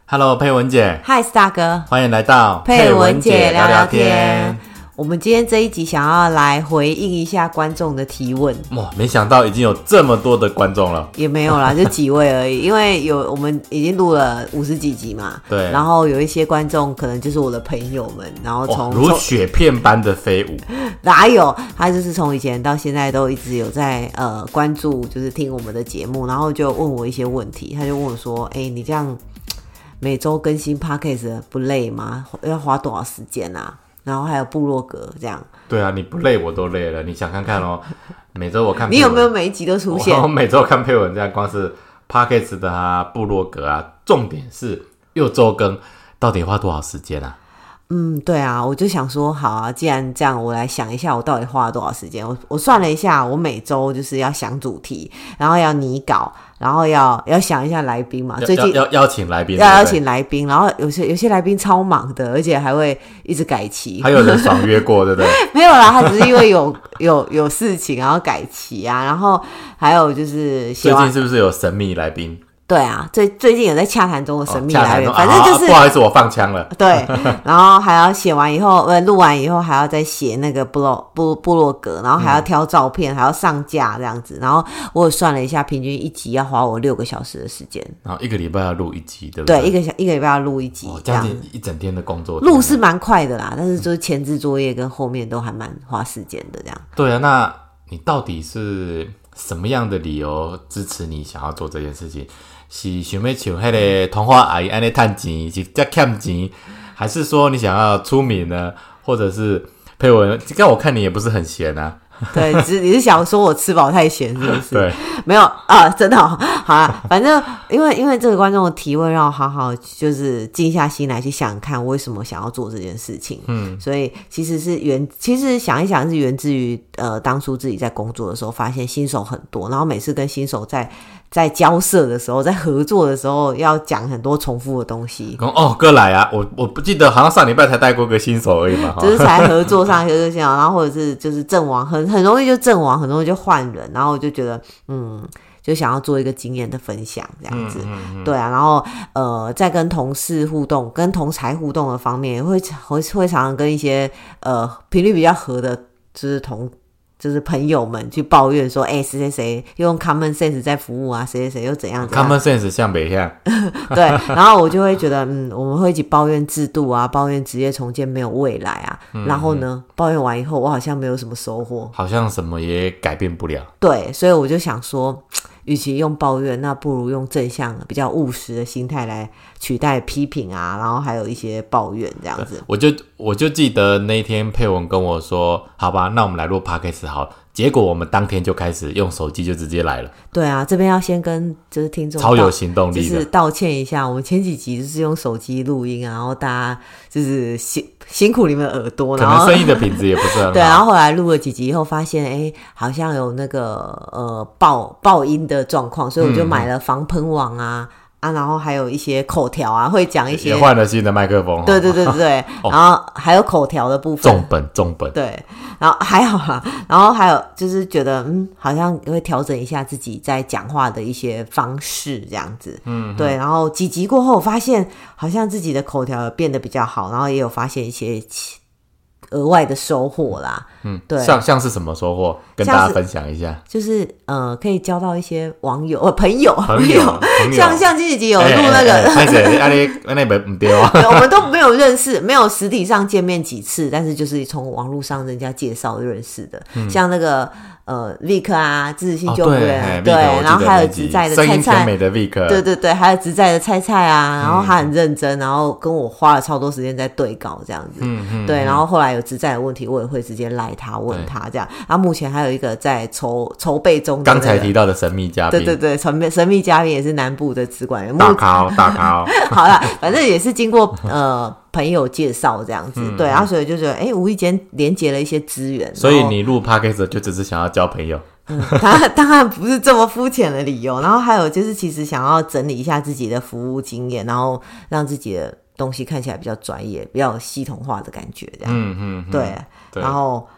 Hello， 佩文姐。 嗨，大哥， 欢迎来到佩文姐聊聊天。我们今天这一集想要来回应一下观众的提问。 哇，没想到已经有这么多的观众了。 也没有啦，就几位而已。因为我们已经录了50几集嘛。 对。 然后有一些观众可能就是我的朋友们，然后如雪片般的飞舞。 哪有？他就是从以前到现在都一直有在关注，就是听我们的节目，然后就问我一些问题。他就问我说：“你这样每周更新 Podcast 不累吗？要花多少时间啊？”然后还有部落格这样。 对啊，你不累我都累了。你想看看哦，每周我看你有没有每一集都出现？ 我每周看佩文这样，光是 Podcast 的啊、部落格啊，重点是又周更，到底花多少时间啊？ 对啊，我就想说，好啊，既然这样，我来想一下，我到底花了多少时间。我算了一下，我每周就是要想主题，然后要拟稿，然后要想一下来宾嘛。最近要邀请来宾， 要邀请来宾，然后有些来宾超忙的，而且还会一直改期。 还有人爽约过，对不对？ 没有啦，他只是因为有事情，然后改期啊，然后还有就是最近是不是有神秘来宾？ 对啊，最近有在洽谈中的神秘来源，反正就是、 不好意思，我放枪了。 对，然后还要写完以后，录完以后还要再写那个部落格，然后还要挑照片，还要上架这样子。然后我有算了一下，平均一集要花我6个小时的时间。然后一个礼拜要录一集，对不对？ 对，一个礼拜要录一集， 这样子一整天的工作。 录是蛮快的啦，但是就是前置作业跟后面都还蛮花时间的这样。 对啊，那你到底是什么样的理由支持你想要做这件事情？是想要像那个童话阿姨安尼赚钱，是在欠钱，还是说你想要出名呢？或者是佩文，刚我看你也不是很闲啊。 对，你是想说我吃饱太闲是不是？ 对， 没有啊，真的好啦，反正因为这个观众的提问，让我好好就是静下心来去想想看，为什么想要做这件事情。所以其实想一想是源自于当初自己在工作的时候，发现新手很多，然后每次跟新手在交涉的时候，在合作的时候，要讲很多重复的东西。 哥来啊！我不记得，好像上礼拜才带过个新手而已嘛， 就是才合作上然后或者是就是阵亡，很容易就阵亡，很容易就换人，然后我就觉得就想要做一个经验的分享这样子。对啊，然后在跟同事互动、跟同侪互动的方面，会常常跟一些频率比较合的，就是朋友们去抱怨说，谁谁谁用 common sense 在服务啊，谁谁谁又怎样怎样。 common sense 像不像？ 对，然后我就会觉得，我们会一起抱怨制度啊，抱怨职业重建没有未来啊。然后呢，抱怨完以后，我好像没有什么收获， 好像什么也改变不了。 对，所以我就想说，与其用抱怨，那不如用正向比较务实的心态来取代批评啊，然后还有一些抱怨这样子。 我就记得那天佩文跟我说，好吧，那我们来录 Podcast 好了。结果我们当天就开始用手机就直接来了。 对啊，这边要先跟就是听众超有行动力的， 就是道歉一下。我们前几集就是用手机录音啊，然后大家就是辛苦你们耳朵， 可能声音的品质也不是很好。 对，然后后来录了几集以后，发现好像有那个爆音的状况，所以我就买了防喷网啊。然后还有一些口条啊，会讲一些， 也换了新的麦克风。 对，然后还有口条的部分， 重本。 对，然后还好啦，然后还有就是觉得好像会调整一下自己在讲话的一些方式这样子。对，然后几集过后，我发现好像自己的口条变得比较好，然后也有发现一些额外的收获啦。对， 像是什么收获，跟大家分享一下。 就是可以交到一些网友朋友，像前几集有录那个， 那不对啊。 我们都没有认识，没有实体上见面几次，但是就是从网络上人家介绍认识的，像那个Vic 啊，自信救护人，对，然后还有职在的菜菜， 声音甜美的 Vic， 对，还有职在的菜菜啊，然后他很认真，然后跟我花了超多时间在对稿这样子。对，然后后来有职在的问题，我也会直接赖他问他这样。然后目前还有一个在筹备中的刚才提到的神秘嘉宾， 对，神秘嘉宾也是南部的职管员， 大咖。 好啦，反正也是经过朋友介绍这样子。对，然后所以就觉得无意间连结了一些资源。 所以你录 Podcast 就只是想要交朋友？ 当然不是这么肤浅的理由。然后还有就是其实想要整理一下自己的服务经验，然后让自己的东西看起来比较专业，比较有系统化的感觉这样。对，然后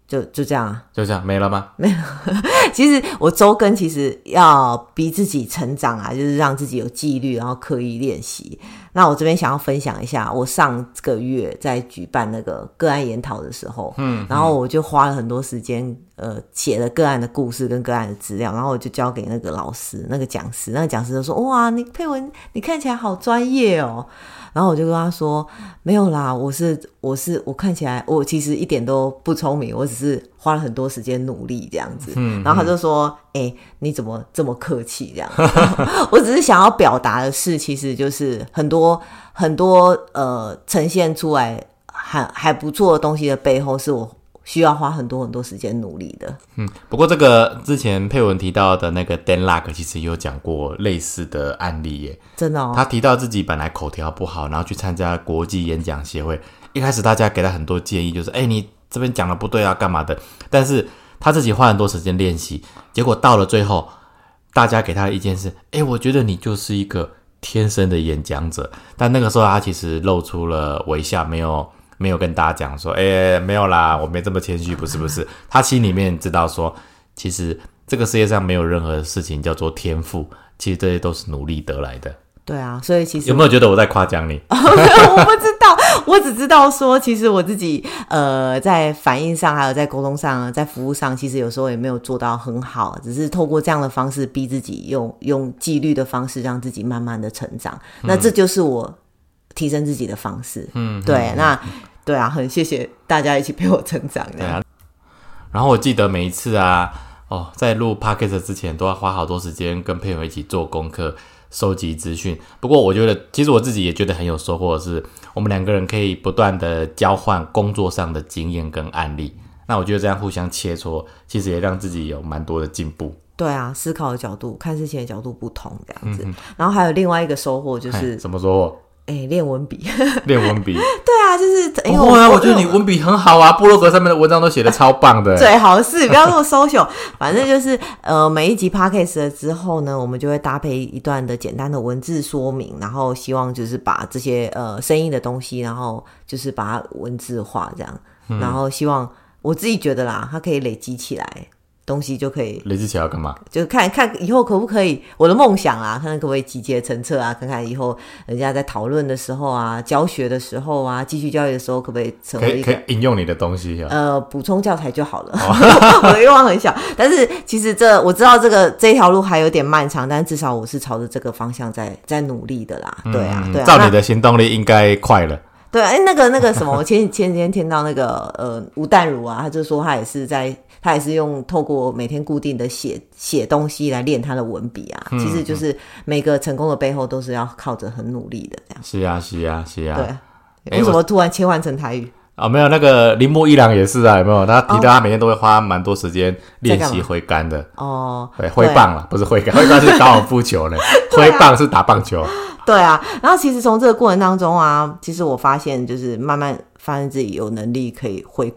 就这样啊， 就这样没了吗？ 没有。其实我周更其实要逼自己成长啊，就是让自己有纪律，然后刻意练习。那我这边想要分享一下，我上个月在举办那个个案研讨的时候，然后我就花了很多时间，写了个案的故事跟个案的资料，然后我就交给那个老师、那个讲师，那个讲师就说：“哇，你佩文，你看起来好专业哦。”然后我就跟他说：“没有啦，我看起来我其实一点都不聪明，我只是花了很多时间努力这样子。”然后他就说：“你怎么这么客气这样子？”我只是想要表达的是，其实就是很多呈现出来还不错的东西的背后，是我需要花很多时间努力的。 不过这个之前佩文提到的那个 Dan Luck 其实也有讲过类似的案例耶， 真的哦。 他提到自己本来口条不好，然后去参加国际演讲协会，一开始大家给他很多建议，就是你这边讲的不对啊干嘛的，但是他自己花很多时间练习，结果到了最后大家给他的意见是我觉得你就是一个天生的演讲者。但那个时候他其实露出了微笑，没有跟大家讲说没有啦，我没这么谦虚，不是他心里面知道说，其实这个世界上没有任何事情叫做天赋，其实这些都是努力得来的。 对啊，所以其实有没有觉得我在夸奖你？ 我不知道，我只知道说，其实我自己在反应上，还有在沟通上，在服务上，其实有时候也没有做到很好，只是透过这样的方式逼自己，用纪律的方式让自己慢慢的成长。那这就是我提升自己的方式。对，那对啊，很谢谢大家一起陪我成长。对啊， 然后我记得每一次啊，在录 Podcast 之前都要花好多时间跟朋友一起做功课，收集资讯。不过我觉得其实我自己也觉得很有收获的是，我们两个人可以不断的交换工作上的经验跟案例，那我觉得这样互相切磋，其实也让自己有蛮多的进步。 对啊，思考的角度，看事情的角度不同这样子。然后还有另外一个收获就是什么收获？ 练文笔。 练文笔。 对啊，就是我觉得你文笔很好啊，部落格上面的文章都写得超棒的。 最好是不要那么 social。反正就是每一集 podcast 了之后呢，我们就会搭配一段的简单的文字说明，然后希望就是把这些声音的东西，然后就是把它文字化这样，然后希望我自己觉得啦，它可以累积起来。东西就可以累积起来要干嘛？ 就看以后可不可以，我的梦想啊，看看可不可以集结成册啊，看看以后人家在讨论的时候啊，教学的时候啊，继续教育的时候，可不可以成为一个可以引用你的东西补充教材就好了。我的愿望很小，但是其实我知道这条路还有点漫长，但至少我是朝着这个方向在努力的啦。对啊， 照你的行动力应该快了。 对，那个什么，我前几天听到那个吴淡如啊，他就说他也是用透过每天固定的写东西来练他的文笔啊。其实就是每个成功的背后都是要靠着很努力的这样。是啊。对，为什么突然切换成台语？ 没有，那个铃木一郎也是啊，有没有？他提到他每天都会花蛮多时间练习挥杆的。对，挥棒啦，不是挥杆，挥杆是高尔夫球呢，挥棒是打棒球。 对啊，然后其实从这个过程当中啊，其实我发现就是慢慢发现自己有能力可以回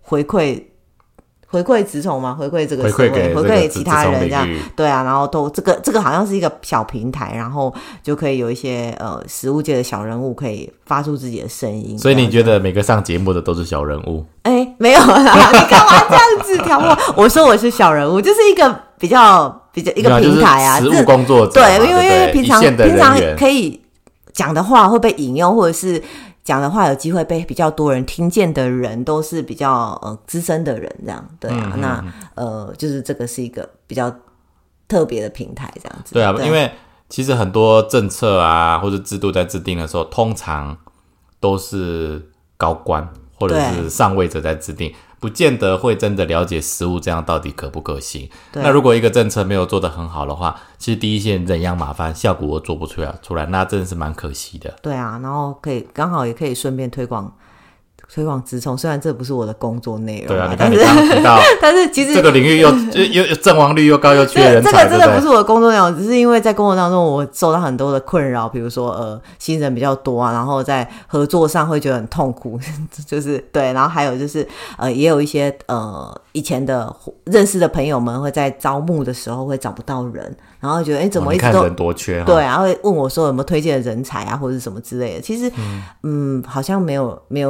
馈职场嘛，回馈这个社会，回馈其他人这样。对啊，然后这个好像是一个小平台，然后就可以有一些实务界的小人物可以发出自己的声音。 所以你觉得每个上节目的都是小人物？ 没有啦，你干嘛这样子挑我？我说我是小人物，就是一个比较一个平台啊， 就是实务工作者。 对，因为平常可以讲的话会被引用，或者是讲的话有机会被比较多人听见的人，都是比较资深的人这样。对啊，那就是这个是一个比较特别的平台这样子。 对啊，因为其实很多政策啊或者制度在制定的时候，通常都是高官或者是上位者在制定，不见得会真的了解实务这样到底可不可行。那如果一个政策没有做得很好的话，其实第一线人仰马翻，效果做不出来，那真的是蛮可惜的。对啊，然后刚好也可以顺便推广职冲，虽然这不是我的工作内容。 对啊，你看你刚刚提到， 但是其实这个领域又阵亡率又高又缺人才， 这个真的不是我的工作内容，只是因为在工作当中我受到很多的困扰，比如说新人比较多啊，然后在合作上会觉得很痛苦，就是对，然后还有就是也有一些以前的认识的朋友们会在招募的时候会找不到人，然后觉得怎么一直都你看人多缺， 对，然后会问我说有没有推荐的人才啊或者什么之类的。其实好像没有什么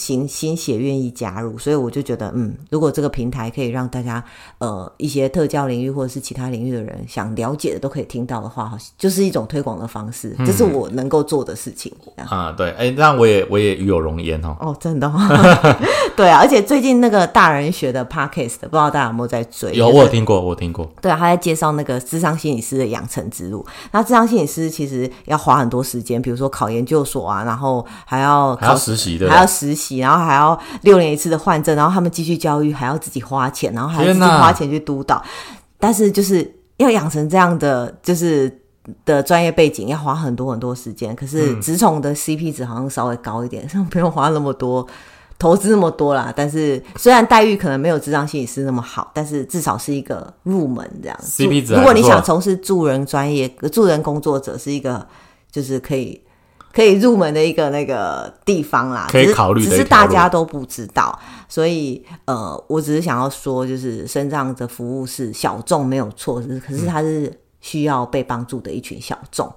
新血愿意加入，所以我就觉得如果这个平台可以让大家一些特教领域或者是其他领域的人想了解的都可以听到的话，就是一种推广的方式，这是我能够做的事情对，那我也与有荣焉真的对啊，而且最近那个大人学的 podcast 不知道大家有没有在追？ 有，我有听过对啊，他在介绍那个諮商心理师的养成之路。那諮商心理师其实要花很多时间，比如说考研究所啊，然后还要实习的， 还要实习，然后还要6年一次的换证，然后他们继续教育还要自己花钱，然后还要自己花钱去督导。但是就是要养成这样的就是的专业背景，要花很多很多时间。可是职宠的 CP 值好像稍微高一点，不用花那么多。投资那么多啦，但是虽然待遇可能没有諮商心理师那么好，但是至少是一个入门这样。 CP 值如果你想从事助人专业、助人工作者，是一个就是可以入门的一个那个地方啦， 可以考虑的一条路， 只是大家都不知道。所以我只是想要说，就是身障的服务是小众没有错，可是它是需要被帮助的一群小众。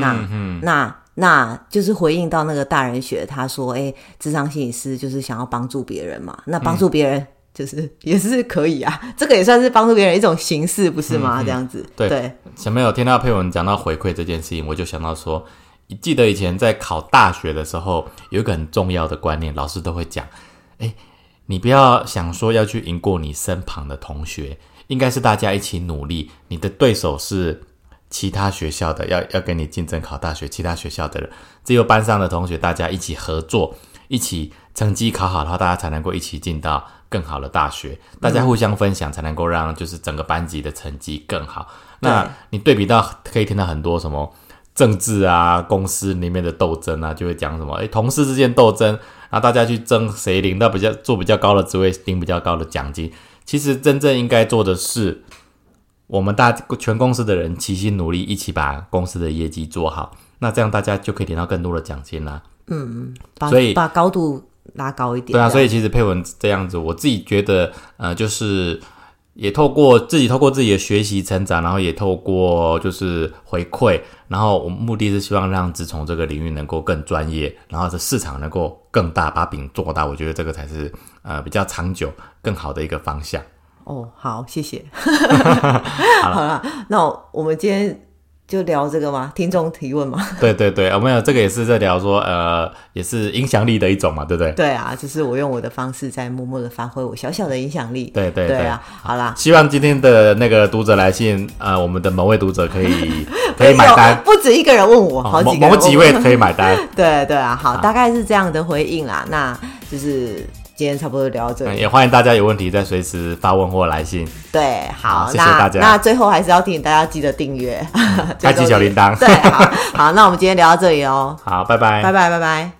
那就是回应到那个大人学，他说諮商心理师就是想要帮助别人嘛，那帮助别人就是也是可以啊，这个也算是帮助别人一种形式，不是吗？这样子。对， 前面有听到佩文讲到回馈这件事情，我就想到说，记得以前在考大学的时候，有一个很重要的观念，老师都会讲，你不要想说要去赢过你身旁的同学，应该是大家一起努力，你的对手是其他学校的，要跟你竞争考大学，其他学校的人，只有班上的同学大家一起合作，一起成绩考好的话，大家才能够一起进到更好的大学，大家互相分享才能够让就是整个班级的成绩更好。那你对比到可以听到很多什么政治啊，公司里面的斗争啊，就会讲什么同事之间斗争，然后大家去争谁领到做比较高的职位，领比较高的奖金。其实真正应该做的是，我们全公司的人齐心努力，一起把公司的业绩做好，那这样大家就可以领到更多的奖金啦。 所以把高度拉高一点。 对啊，所以其实佩文这样子，我自己觉得就是也透过自己的学习成长，然后也透过就是回馈，然后我们目的是希望让职宠这个领域能够更专业，然后这市场能够更大，把饼做大，我觉得这个才是比较长久更好的一个方向。 好，谢谢。好了，那我们今天就聊这个吗？听众提问吗？ 对，我们有这个也是在聊说，也是影响力的一种嘛，对不对？ 对啊，就是我用我的方式在默默的发挥我小小的影响力。 对啊，好啦， 希望今天的那个读者来信，我们的某位读者可以买单， 不止一个人问我，好几个人问我， 某几位可以买单。 对啊，好，大概是这样的回应啦。那就是今天差不多聊到这里， 也欢迎大家有问题再随时发问或来信。 对，好， 谢谢大家。 那最后还是要提醒大家记得订阅， 开启小铃铛。 对，好，那我们今天聊到这里哦。 好，拜拜， 拜拜。